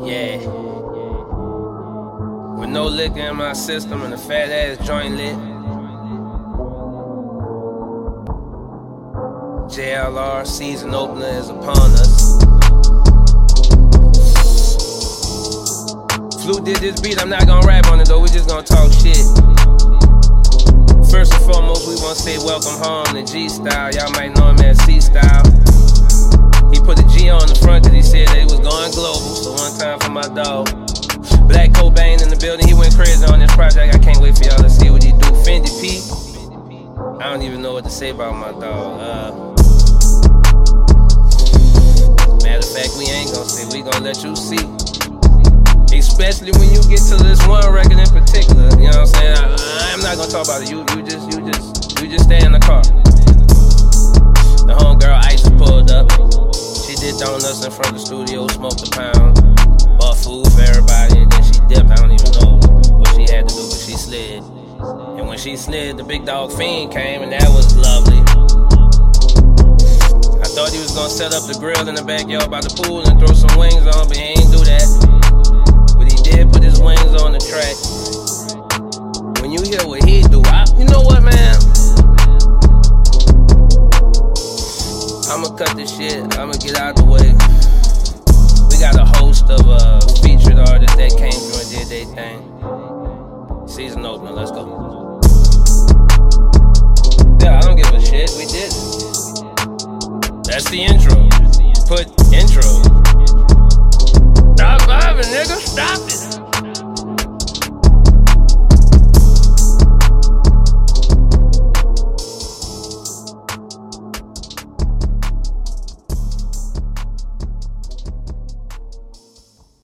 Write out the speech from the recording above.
Yeah. With no liquor in my system and a fat ass joint lit. JLR season opener is upon us. Flu did this beat, I'm not gonna rap on it though, we just gonna talk shit. First and foremost, we wanna say welcome home to G-Style. Y'all might know him as C-Style. He put a G on the front cause he said that he was going global. So one time for my dog Black Cobain in the building, he went crazy on this project. I can't wait for y'all to see what he do. Fendi P, I don't even know what to say about my dog. Matter of fact, we ain't gonna say, we gonna let you see. Especially when you get to this one record in particular, you know what I'm saying? I'm not gonna talk about it. You just stay in the car. The homegirl Ice pulled up. She did donuts in front of the studio, smoked a pound, bought food for everybody, and then she dipped. I don't even know what she had to do, but she slid. And when she slid, the big dog Fiend came, and that was lovely. I thought he was gonna set up the grill in the backyard by the pool and throw some wings on, but he ain't do that. Did put his wings on the track. When you hear what he do, you know what, man? I'ma cut this shit, I'ma get out the way. We got a host of featured artists that came through and did their thing. Season opener, let's go. Yeah, I don't give a shit, we did it. That's the intro. Put